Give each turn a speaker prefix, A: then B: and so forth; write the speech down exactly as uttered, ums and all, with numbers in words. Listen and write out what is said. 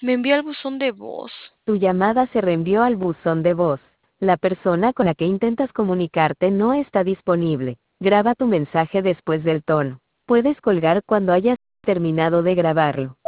A: Me envió al buzón de voz.
B: Tu llamada se reenvió al buzón de voz. La persona con la que intentas comunicarte no está disponible. Graba tu mensaje después del tono. Puedes colgar cuando hayas terminado de grabarlo.